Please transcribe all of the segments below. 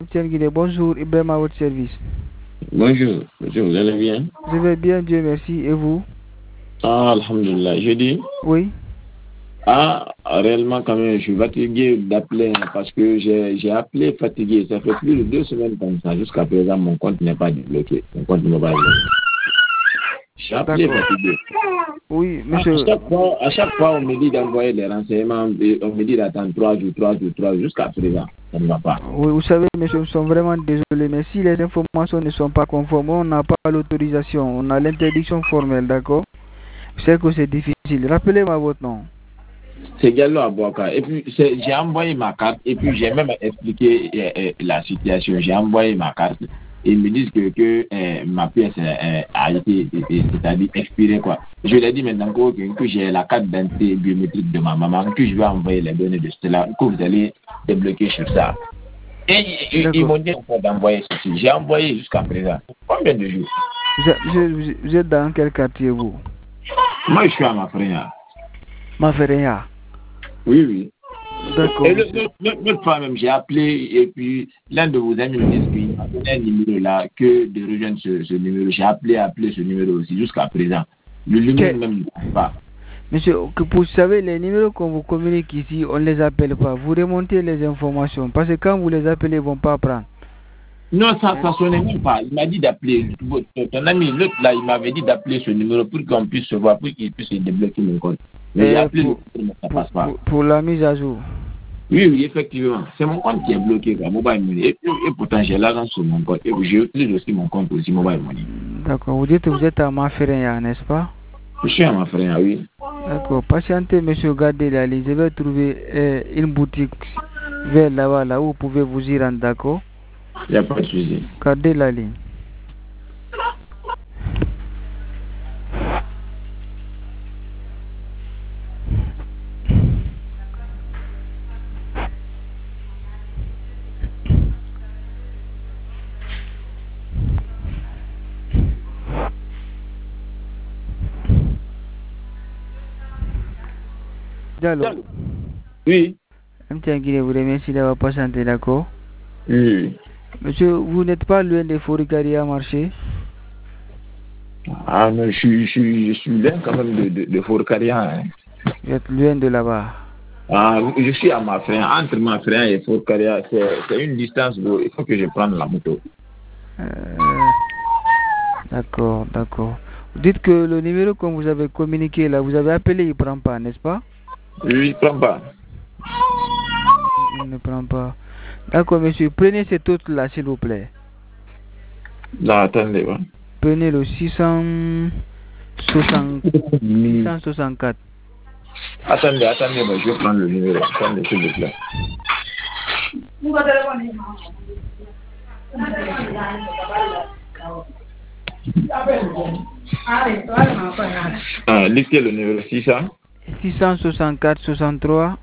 Tiens, bonjour, Ibrahim à votre service. Bonjour, monsieur, vous allez bien? Je vais bien, Dieu merci. Et vous? Ah, alhamdulillah. Je dis, Oui. réellement, quand même, je suis fatigué d'appeler parce que j'ai appelé fatigué. Ça fait plus de 2 semaines comme ça. Jusqu'à présent, mon compte n'est pas débloqué. Mon compte mobile. J'ai appelé fatigué. Oui, monsieur. À chaque fois, on me dit d'envoyer des renseignements. On me dit d'attendre 3 jours. Jusqu'à présent, ça ne va pas. Oui, vous savez, monsieur, nous sommes vraiment désolés. Mais si les informations ne sont pas conformes, on n'a pas l'autorisation. On a l'interdiction formelle, d'accord? Je sais que c'est difficile. Rappelez-moi votre nom. C'est Gallo Abouaka. Et puis, j'ai envoyé ma carte et puis j'ai même expliqué la situation. J'ai envoyé ma carte et ils me disent que ma pièce a été, c'est-à-dire expirée, quoi. Je leur ai dit maintenant que j'ai la carte d'identité biométrique de ma maman, que je vais envoyer les données de cela, que vous allez débloquer sur ça. Et ils m'ont dit encore d'envoyer ceci. J'ai envoyé jusqu'à présent. Combien de jours? Vous êtes dans quel quartier, vous? Moi, je suis à Mafrena. Mafrena? Oui. D'accord. Et l'autre fois même, j'ai appelé et puis l'un de vos amis me dit qu'il m'a donné un numéro là, que de rejoindre ce numéro. J'ai appelé ce numéro aussi jusqu'à présent. Le numéro même ne passe pas. Monsieur, vous savez, les numéros qu'on vous communique ici, on ne les appelle pas. Vous remontez les informations parce que quand vous les appelez, ils ne vont pas prendre. Non, ça ne sonnait même pas. Il m'a dit d'appeler. Ton ami, l'autre là, il m'avait dit d'appeler ce numéro pour qu'on puisse se voir, pour qu'il puisse débloquer mon compte. Mais j'ai appelé le numéro, mais ça ne passe pas. Pour la mise à jour. Oui, effectivement. C'est mon compte qui est bloqué, quoi, Mobile Money. Et pourtant, j'ai l'argent sur mon compte. Et j'utilise aussi mon compte aussi, Mobile Money. D'accord. Vous dites que vous êtes à Mafrena, n'est-ce pas? Je suis à Mafrena, oui. D'accord. Patientez, monsieur, gardez la ligne. Je vais trouver une boutique vers là-bas, là où vous pouvez vous y rendre, d'accord? Il n'y a pas de souci. Gardez la ligne. Diallo. Oui. Je vous remercie d'avoir patienté, d'accord? Oui. Monsieur, vous n'êtes pas loin des Foricarias marché? Ah non, je suis loin quand même de Forcaria. Hein. Vous êtes loin de là-bas? Ah, je suis à Mafrena. Entre Mafrena et Forcaria, c'est une distance où il faut que je prenne la moto. D'accord. Vous dites que le numéro qu'on vous avez communiqué là, vous avez appelé, il ne prend pas, n'est-ce pas? Oui, il ne prend pas. Il ne prend pas. D'accord, monsieur. Prenez cet autre là, s'il vous plaît. Non, attendez. Ouais. Prenez le 664. Attendez, je vais prendre le numéro. Attendez, s'il vous plaît. Listez le numéro 664 63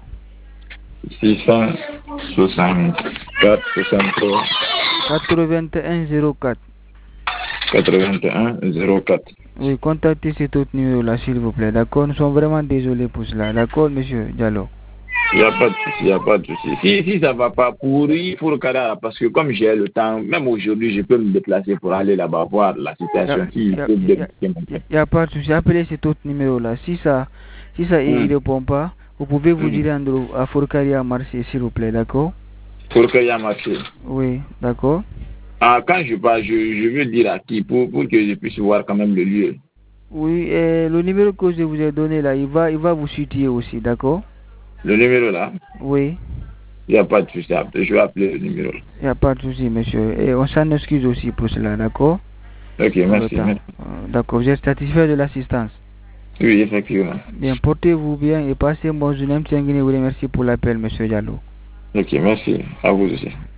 664 63 81 04. 81 04. Oui, contactez cet autre numéro là, s'il vous plaît. D'accord, nous sommes vraiment désolés pour cela. D'accord, monsieur Diallo? Il n'y a pas de souci. Si ça ne va pas, il faut le cadre, parce que comme j'ai le temps, même aujourd'hui, je peux me déplacer pour aller là-bas voir la situation. Il n'y a pas de souci. Appelez cet autre numéro là. Si ça il ne répond pas, vous pouvez vous y rendre à Forcaria Marché, s'il vous plaît. D'accord? Forcaria Marché. Oui, d'accord. Ah, quand je pars, je veux dire à qui pour que je puisse voir quand même le lieu. Oui, le numéro que je vous ai donné là, il va vous situer aussi, d'accord? Le numéro là? Oui. Il n'y a pas de souci. Je vais appeler le numéro. Il n'y a pas de souci, monsieur. Et on s'en excuse aussi pour cela, d'accord? Ok, merci. D'accord, vous êtes satisfait de l'assistance? Oui, effectivement. Bien, portez-vous bien et passez un bon journée. Je vous remercie pour l'appel, monsieur Diallo. Ok, merci. À vous aussi.